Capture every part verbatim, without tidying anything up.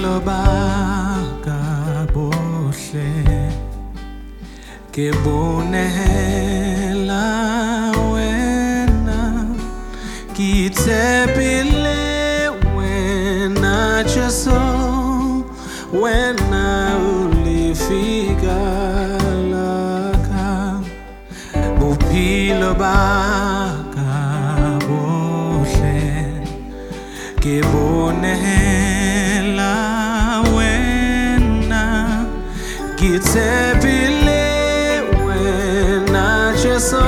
Bophelo ba ka bohle ke bonehela wena, ke tshepile wena Jesu, wena ulifika laka. Bophelo ba ka bohle ke bonehela wena, ke tshepile wena Jesu,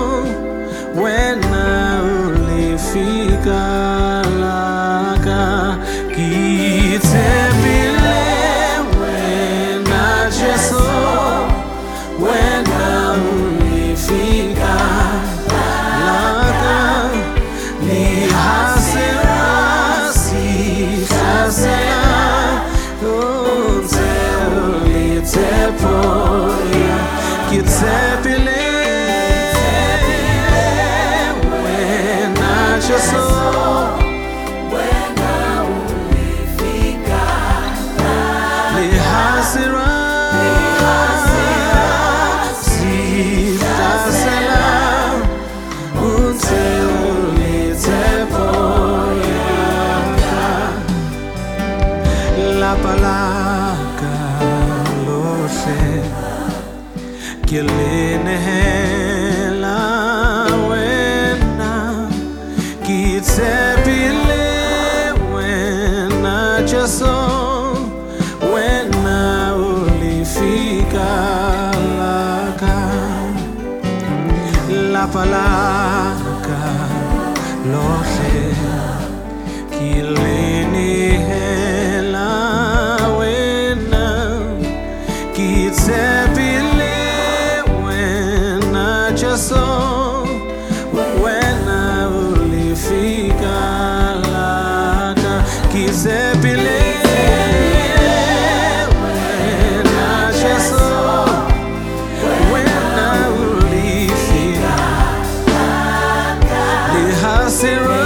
wena ulifika laka. Ke tshepile wena Jesu, wena ulifika laka. Lihasira sihlasela unze ulitepoya. Ke tshepile wena Jesu, wena ulifika lihasira sihlasela unze ulitepoya. La palaka lohle ke lenehela wena, ke tshepile wena Jesu, wena ulifika laka. La palaka lohle ke lenehela wena, ke tshepile wena Jesu, wena ulifika laka. Ke tshepile wena Jesu, wena ulifika laka. Lihasira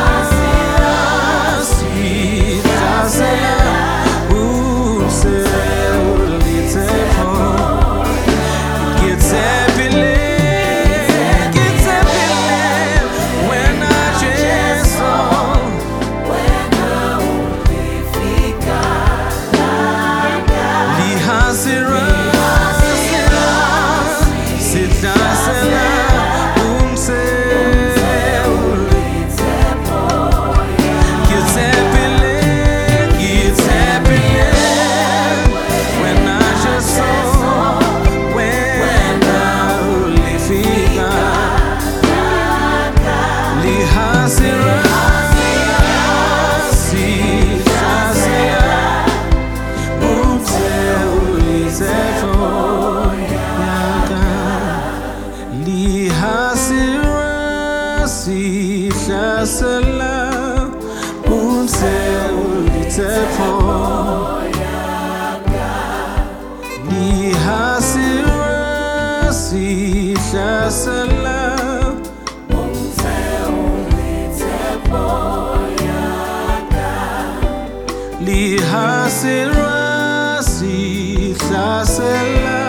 sihlasela unze ulitepoya. Lihasira sihlasela unze ulitepoya. Lihasira sihlasela